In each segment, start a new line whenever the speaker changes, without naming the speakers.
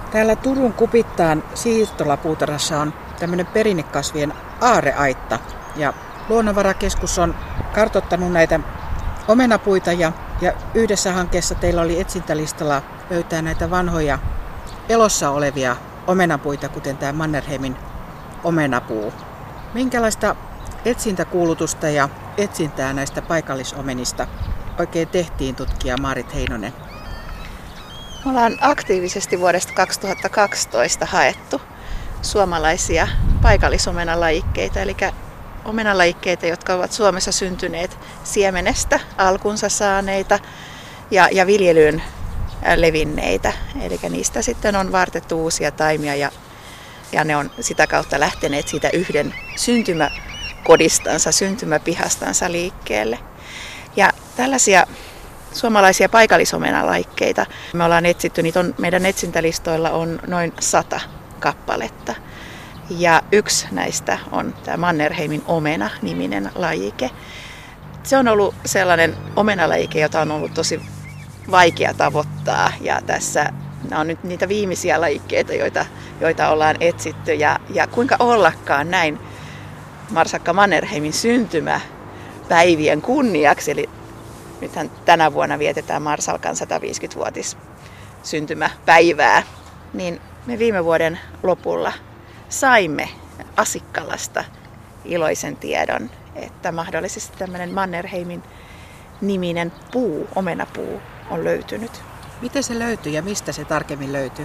Täällä Turun Kupittaan siirtolapuutarhassa on tämmöinen perinnekasvien aarreaitta. Ja Luonnonvarakeskus on kartoittanut näitä omenapuita ja yhdessä hankkeessa teillä oli etsintälistalla löytää näitä vanhoja elossa olevia omenapuita, kuten tämä Mannerheimin omenapuu. Minkälaista etsintäkuulutusta ja etsintää näistä paikallisomenista oikein tehtiin, tutkija Maarit Heinonen?
Me ollaan aktiivisesti vuodesta 2012 haettu suomalaisia paikallisomenalajikkeita, eli omenalajikkeita, jotka ovat Suomessa syntyneet siemenestä, alkunsa saaneita ja viljelyyn levinneitä. Eli niistä sitten on vartettu uusia taimia ja ne on sitä kautta lähteneet siitä yhden syntymäkodistansa, syntymäpihastansa liikkeelle. Ja tällaisia suomalaisia paikallisomenalajikkeita me ollaan etsitty, niitä on, meidän etsintälistoilla on noin 100 kappaletta. Ja yksi näistä on tämä Mannerheimin omena-niminen lajike. Se on ollut sellainen omenalajike, jota on ollut tosi vaikea tavoittaa. Ja tässä nämä on nyt niitä viimeisiä lajikkeita, joita ollaan etsitty. Ja kuinka ollakaan näin Marsakka Mannerheimin syntymäpäivien kunniaksi. Eli nythän tänä vuonna vietetään Marsalkan 150-vuotis syntymäpäivää. Niin me viime vuoden lopulla saimme Asikkalasta iloisen tiedon, että mahdollisesti tämmöinen Mannerheimin niminen puu, omenapuu, on löytynyt.
Miten se löytyi ja mistä se tarkemmin löytyy?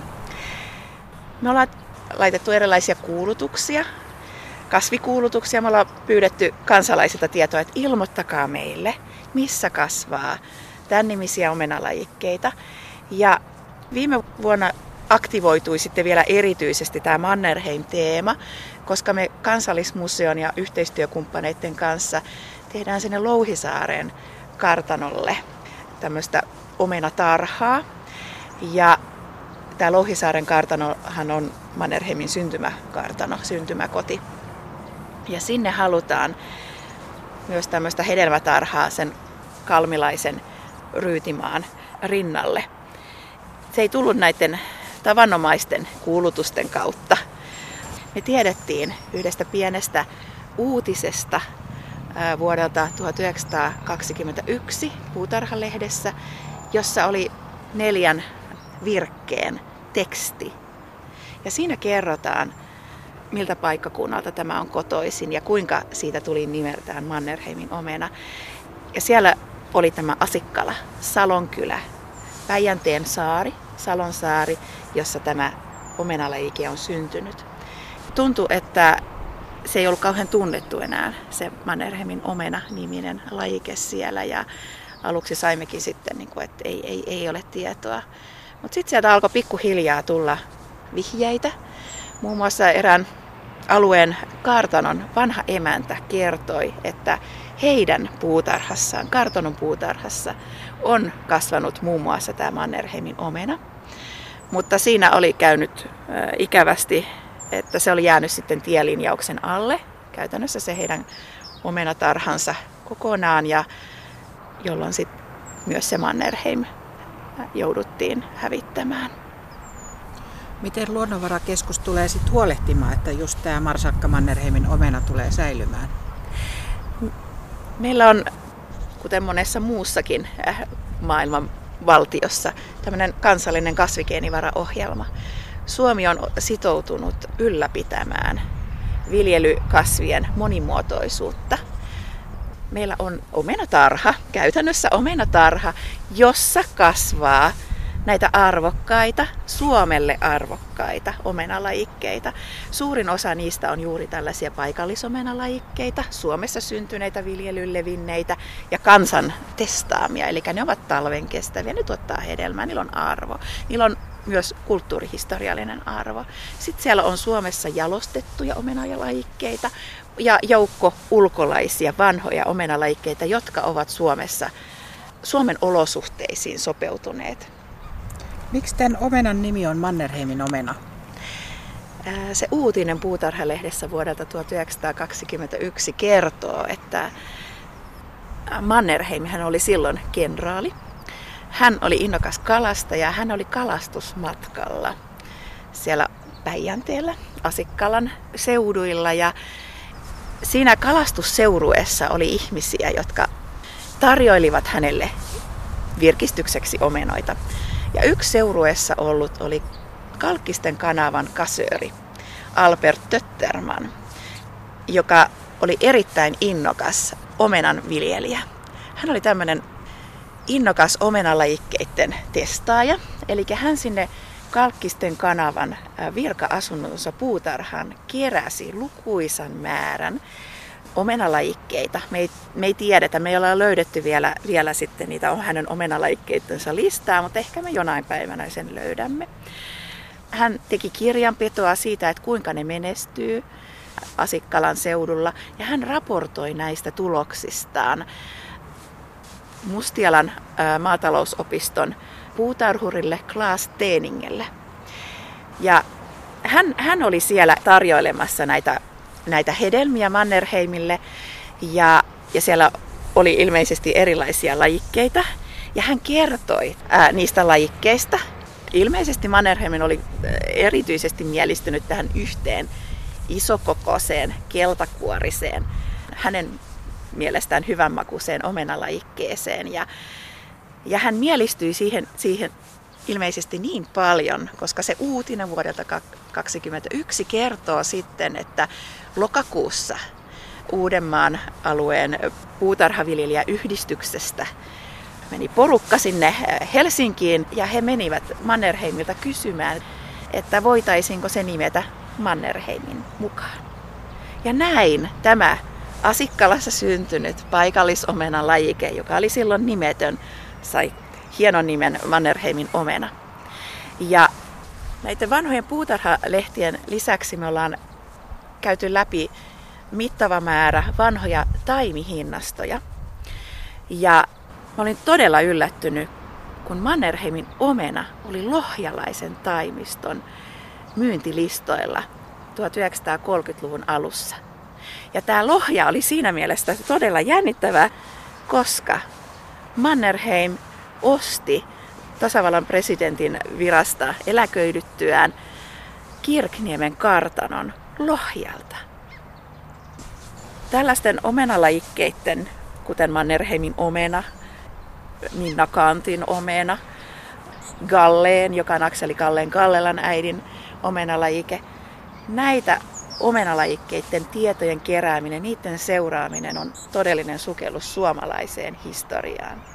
Me ollaan laitettu erilaisia kuulutuksia, kasvikuulutuksia. Me ollaan pyydetty kansalaisilta tietoa, että ilmoittakaa meille, missä kasvaa tämän nimisiä omenalajikkeita. Ja viime vuonna aktivoitui sitten vielä erityisesti tämä Mannerheim-teema, koska me Kansallismuseon ja yhteistyökumppaneiden kanssa tehdään sinne Louhisaaren kartanolle tämmöistä omenatarhaa. Ja tämä Louhisaaren kartanohan on Mannerheimin syntymäkartano, syntymäkoti. Ja sinne halutaan myös tämmöistä hedelmätarhaa sen kalmilaisen Ryytimaan rinnalle. Se ei tullut näiden tavanomaisten kuulutusten kautta. Me tiedettiin yhdestä pienestä uutisesta vuodelta 1921 Puutarhalehdessä, jossa oli 4 virkkeen teksti. Ja siinä kerrotaan, miltä paikkakunnalta tämä on kotoisin ja kuinka siitä tuli nimeltään Mannerheimin omena. Ja siellä oli tämä Asikkala, Salonkylä, Päijänteen saari, Salonsaari, jossa tämä omenalajike on syntynyt. Tuntui, että se ei ollut kauhean tunnettu enää, se Mannerheimin omena-niminen lajike siellä. Ja aluksi saimmekin sitten, että ei ole tietoa. Mutta sitten sieltä alkoi pikkuhiljaa tulla vihjeitä. Muun muassa erään alueen kartanon vanha emäntä kertoi, että heidän puutarhassaan, kartanon puutarhassa, on kasvanut muun muassa tämä Mannerheimin omena. Mutta siinä oli käynyt ikävästi, että se oli jäänyt sitten tielinjauksen alle. Käytännössä se heidän omenatarhansa kokonaan, ja jolloin sitten myös se Mannerheim jouduttiin hävittämään.
Miten Luonnonvarakeskus tulee sitten huolehtimaan, että just tämä Marsakka Mannerheimin omena tulee säilymään?
Meillä on, kuten monessa muussakin maailman valtiossa, tämmöinen kansallinen kasvikeenivaraohjelma. Suomi on sitoutunut ylläpitämään viljelykasvien monimuotoisuutta. Meillä on omenatarha, käytännössä omenatarha, jossa kasvaa näitä arvokkaita, Suomelle arvokkaita omenalajikkeita. Suurin osa niistä on juuri tällaisia paikallisomenalajikkeita, Suomessa syntyneitä, viljelyyn levinneitä ja kansan testaamia. Eli ne ovat talven kestäviä, ne tuottaa hedelmää, niillä on arvo. Niillä on myös kulttuurihistoriallinen arvo. Sitten siellä on Suomessa jalostettuja omenalajikkeita ja joukko ulkolaisia vanhoja omenalajikkeita, jotka ovat Suomen olosuhteisiin sopeutuneet.
Miksi tämän omenan nimi on Mannerheimin omena?
Se uutinen Puutarhalehdessä vuodelta 1921 kertoo, että Mannerheim, hän oli silloin kenraali. Hän oli innokas kalastaja ja hän oli kalastusmatkalla siellä Päijänteellä, Asikkalan seuduilla. Ja siinä kalastusseurueessa oli ihmisiä, jotka tarjoilivat hänelle virkistykseksi omenoita. Ja yksi seurueessa ollut oli Kalkkisten kanavan kasööri Albert Tötterman, joka oli erittäin innokas omenan viljelijä. Hän oli tämmöinen innokas omenalajikkeiden testaaja, eli hän sinne Kalkkisten kanavan virka-asunnonsa puutarhaan keräsi lukuisan määrän omenalajikkeita. Me ei tiedetä, me ei olla löydetty vielä sitten niitä hänen omenalajikkeittensa listaa, mutta ehkä me jonain päivänä sen löydämme. Hän teki kirjanpitoa siitä, että kuinka ne menestyy Asikkalan seudulla, ja hän raportoi näistä tuloksistaan Mustialan maatalousopiston puutarhurille Klaas Teeningelle. Ja hän oli siellä tarjoilemassa näitä hedelmiä Mannerheimille, ja siellä oli ilmeisesti erilaisia lajikkeita, ja hän kertoi niistä lajikkeista. Ilmeisesti Mannerheimin oli erityisesti mielistynyt tähän yhteen isokokoiseen, keltakuoriseen, hänen mielestään hyvänmakuiseen omenalajikkeeseen. Ja hän mielistyi siihen ilmeisesti niin paljon, koska se uutinen vuodelta 2021 kertoo sitten, että lokakuussa Uudenmaan alueen puutarhaviljelijäyhdistyksestä meni porukka sinne Helsinkiin, ja he menivät Mannerheimilta kysymään, että voitaisiinko se nimetä Mannerheimin mukaan. Ja näin tämä Asikkalassa syntynyt paikallisomenan lajike, joka oli silloin nimetön, sai hienon nimen Mannerheimin omena. Ja näiden vanhojen puutarhalehtien lisäksi me ollaan käyty läpi mittava määrä vanhoja taimihinnastoja. Ja mä olin todella yllättynyt, kun Mannerheimin omena oli lohjalaisen taimiston myyntilistoilla 1930-luvun alussa. Ja tämä lohja oli siinä mielessä todella jännittävä, koska Mannerheim osti tasavallan presidentin virasta eläköidyttyään Kirkniemen kartanon Lohjalta. Tällaisten omenalajikkeiden, kuten Mannerheimin omena, Minna Kantin omena, Galleen, joka on Akseli Gallelan äidin omenalajike, näitä omenalajikkeiden tietojen kerääminen, niiden seuraaminen on todellinen sukellus suomalaiseen historiaan.